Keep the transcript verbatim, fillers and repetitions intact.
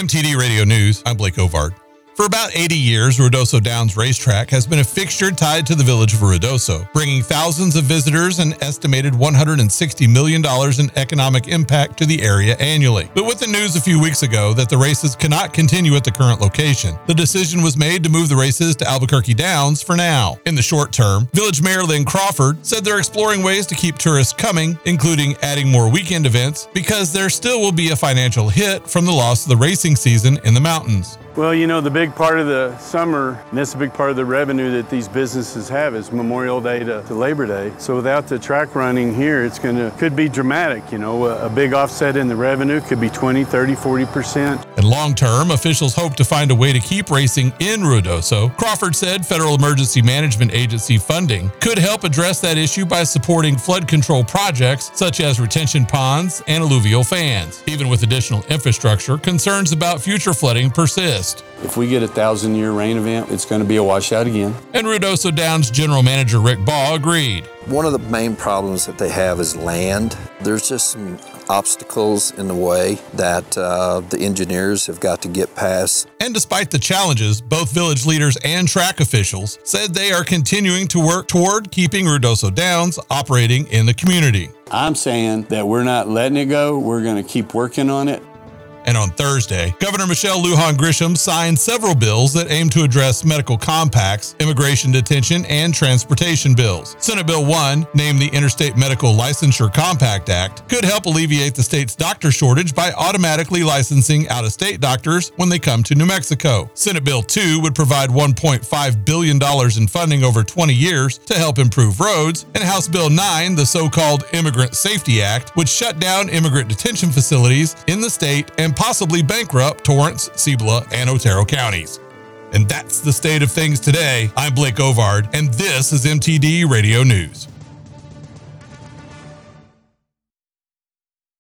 M T D Radio News, I'm Blake Ovard. For about eighty years, Ruidoso Downs Racetrack has been a fixture tied to the village of Ruidoso, bringing thousands of visitors and estimated one hundred sixty million dollars in economic impact to the area annually. But with the news a few weeks ago that the races cannot continue at the current location, the decision was made to move the races to Albuquerque Downs for now. In the short term, Village Mayor Lynn Crawford said they're exploring ways to keep tourists coming, including adding more weekend events, because there still will be a financial hit from the loss of the racing season in the mountains. Well, you know, the big part of the summer, and that's a big part of the revenue that these businesses have, is Memorial Day to, to Labor Day. So without the track running here, it's going to, could be dramatic. You know, a, a big offset in the revenue could be twenty, thirty, forty percent. And long term, officials hope to find a way to keep racing in Ruidoso. Crawford said Federal Emergency Management Agency funding could help address that issue by supporting flood control projects such as retention ponds and alluvial fans. Even with additional infrastructure, concerns about future flooding persist. If we get a thousand-year rain event, it's going to be a washout again. And Ruidoso Downs General Manager Rick Baugh agreed. One of the main problems that they have is land. There's just some obstacles in the way that uh, the engineers have got to get past. And despite the challenges, both village leaders and track officials said they are continuing to work toward keeping Ruidoso Downs operating in the community. I'm saying that we're not letting it go. We're going to keep working on it. And on Thursday, Governor Michelle Lujan Grisham signed several bills that aim to address medical compacts, immigration detention, and transportation bills. Senate Bill one, named the Interstate Medical Licensure Compact Act, could help alleviate the state's doctor shortage by automatically licensing out-of-state doctors when they come to New Mexico. Senate Bill two would provide one point five billion dollars in funding over twenty years to help improve roads, and House Bill nine, the so-called Immigrant Safety Act, would shut down immigrant detention facilities in the state and possibly bankrupt Torrance, Cibola, and Otero counties. And that's the state of things today. I'm Blake Ovard, and this is M T D Radio News.